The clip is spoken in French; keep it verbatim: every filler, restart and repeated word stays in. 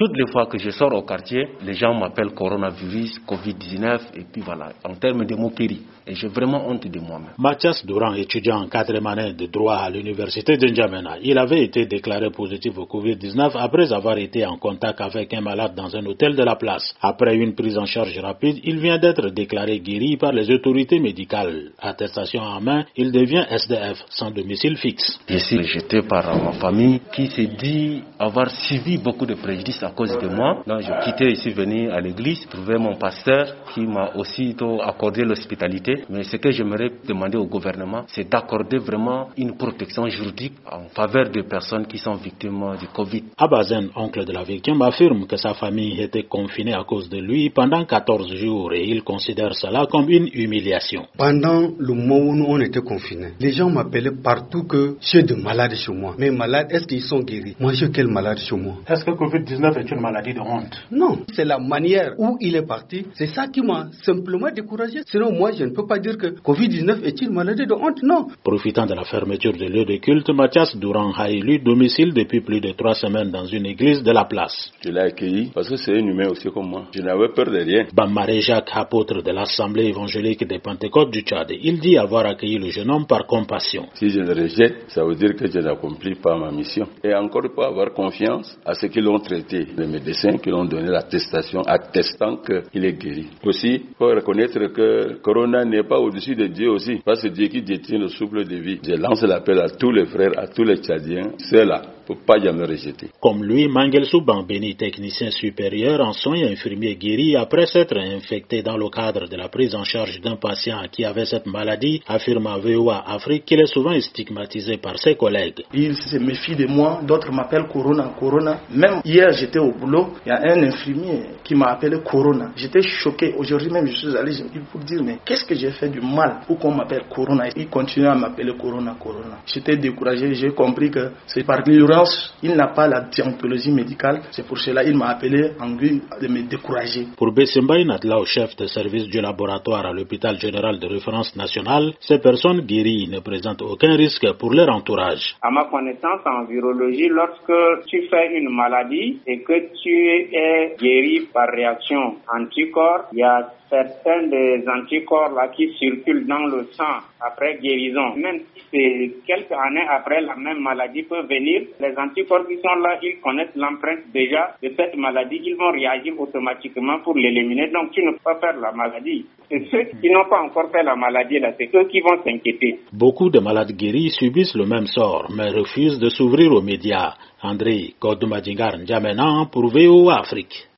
toutes les fois que je sors au quartier, les gens m'appellent coronavirus, covid dix-neuf, et puis voilà, en termes de moquerie. Et j'ai vraiment honte de moi-même. Mathias Douran, étudiant en quatrième année de droit à l'université de N'Djamena, il avait été déclaré positif au covid dix-neuf après avoir été en contact avec un malade dans un hôtel de la place. Après une prise en charge rapide, il vient d'être déclaré guéri par les autorités médicales. Attestation en main, il devient S D F sans domicile fixe. Je suis rejeté par ma famille qui s'est dit avoir subi beaucoup de préjudices à cause de moi. Donc je quittais ici, venu à l'église, trouver mon pasteur qui m'a aussitôt accordé l'hospitalité. Mais ce que j'aimerais demander au gouvernement, c'est d'accorder vraiment une protection juridique en faveur des personnes qui sont victimes du Covid. Abazen, oncle de la victime, affirme que sa famille était confinée à cause de lui pendant quatorze jours et il considère cela comme une humiliation. Pendant le mois où nous on était confinés, les gens m'appelaient partout que j'ai de malades chez moi. Mais malades, est-ce qu'ils sont guéris? Moi, j'ai quel malade chez moi? Est-ce que covid dix-neuf est une maladie de honte? Non, c'est la manière où il est parti. C'est ça qui m'a simplement découragé. Sinon, moi, je ne peux pas dire que covid dix-neuf est une maladie de honte, non. Profitant de la fermeture des lieux de culte, Mathias Douran a élu domicile depuis plus de trois semaines dans une église de la place. Je l'ai accueilli parce que c'est un humain aussi comme moi. Je n'avais peur de rien. Bammaré Jacques, apôtre de l'Assemblée évangélique des Pentecôtes du Tchad, il dit avoir accueilli le jeune homme par compassion. Si je le rejette, ça veut dire que je n'accomplis pas ma mission. Et encore une fois, avoir confiance à ceux qui l'ont traité, les médecins qui l'ont donné l'attestation attestant qu'il est guéri. Aussi, il faut reconnaître que Corona n'est pas au-dessus de Dieu aussi, parce que Dieu qui détient le souffle de vie. Je lance l'appel à tous les frères, à tous les Tchadiens, ceux-là, il ne faut pas jamais rejeter. Comme lui, Mangel Soubambeni, technicien supérieur en soins infirmiers guéri après s'être infecté dans le cadre de la prise en charge d'un patient qui avait cette maladie, affirme à V O A Afrique qu'il est souvent stigmatisé par ses collègues. Il se méfie de moi, d'autres m'appellent Corona, Corona. Même hier, j'étais au boulot, il y a un infirmier qui m'a appelé Corona. J'étais choqué. Aujourd'hui même, je suis allé pour dire, mais qu'est-ce que j'ai fait du mal pour qu'on m'appelle Corona? Il continue à m'appeler Corona, Corona. J'étais découragé, j'ai compris que c'est par l'ignorance. Il n'a pas la déontologie médicale, c'est pour cela qu'il m'a appelé en vue de me décourager. Pour Bessembaï Nadlao, chef de service du laboratoire à l'hôpital général de référence nationale, ces personnes guéries ne présentent aucun risque pour leur entourage. À ma connaissance en virologie, lorsque tu fais une maladie et que tu es guéri par réaction anticorps, il y a certains des anticorps là qui circulent dans le sang après guérison. Même si c'est quelques années après la même maladie peut venir, les anticorps qui sont là, ils connaissent l'empreinte déjà de cette maladie, ils vont réagir automatiquement pour l'éliminer. Donc tu ne peux pas faire la maladie. Et ceux qui n'ont pas encore fait la maladie là, c'est eux qui vont s'inquiéter. Beaucoup de malades guéris subissent le même sort, mais refusent de s'ouvrir aux médias. André Kodoumadingar N'Djamena pour V O A Afrique.